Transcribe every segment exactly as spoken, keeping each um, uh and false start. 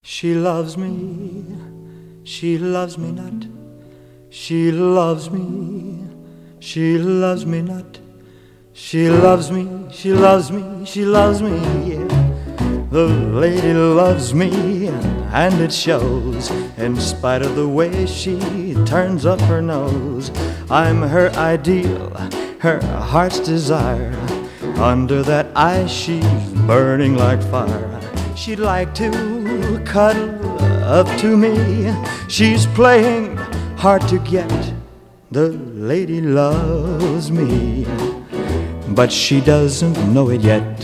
She loves me, she loves me not. She loves me, she loves me not. She loves me, she loves me, she loves me, yeah. The lady loves me, and it shows. In spite of the way she turns up her nose, I'm her ideal, her heart's desire. Under that eye she's burning like fire. She'd like to cuddle up to me. She's playing hard to get. The lady loves me, but she doesn't know it yet.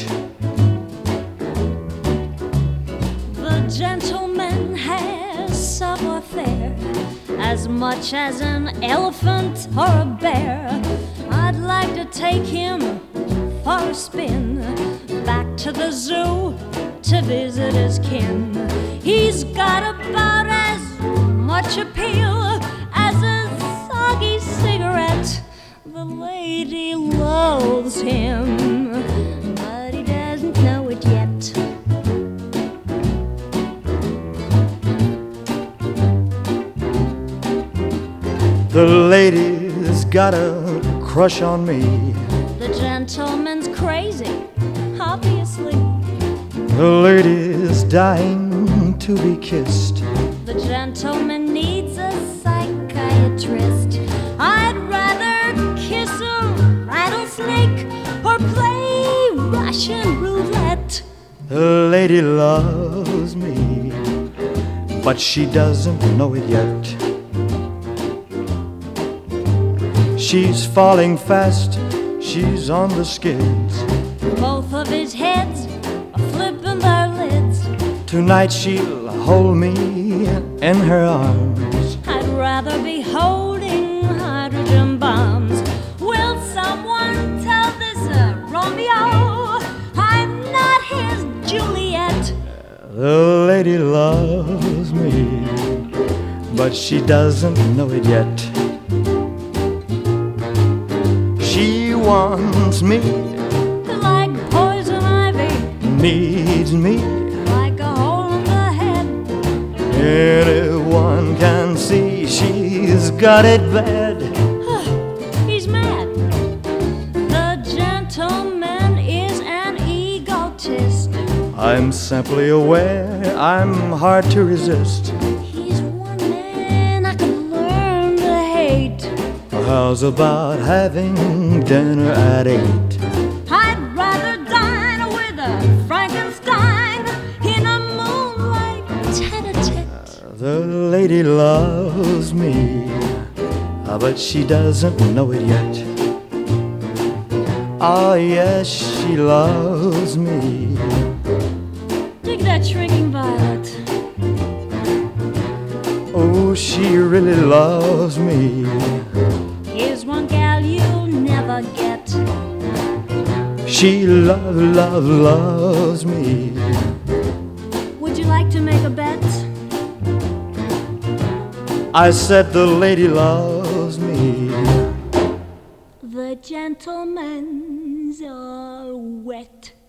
The gentleman has savoir-faire as much as an elephant or a bear. I'd like to take him for a spin back to the zoo to visit his kin. He's got about as much appeal as a soggy cigarette. The lady loves him, but he doesn't know it yet. The lady's got a crush on me. The gentleman's crazy, obviously. The lady's dying to be kissed. The gentleman needs a psychiatrist. I'd rather kiss a rattlesnake or play Russian roulette. The lady loves me, but she doesn't know it yet. She's falling fast, she's on the skids. Both of his heads are flipping their lids. Tonight she'll hold me in her arms. I'd rather be holding hydrogen bombs. Will someone tell this uh, Romeo I'm not his Juliet? The lady loves me, but she doesn't know it yet. She wants me like poison ivy, needs me like a hole in the head. Anyone can see she's got it bad. He's mad. The gentleman is an egotist. I'm simply aware I'm hard to resist. He's one man I could learn to hate. How's about having dinner at eight? I'd rather dine with a Frankenstein in a moonlight tete-a-tete. The lady loves me, but she doesn't know it yet. Oh yes, she loves me. Dig that shrinking violet. Oh, she really loves me. Here's one gal you'll never get. She love, love, loves me. Would you like to make a bet? I said the lady loves me. The gentlemen's are wet.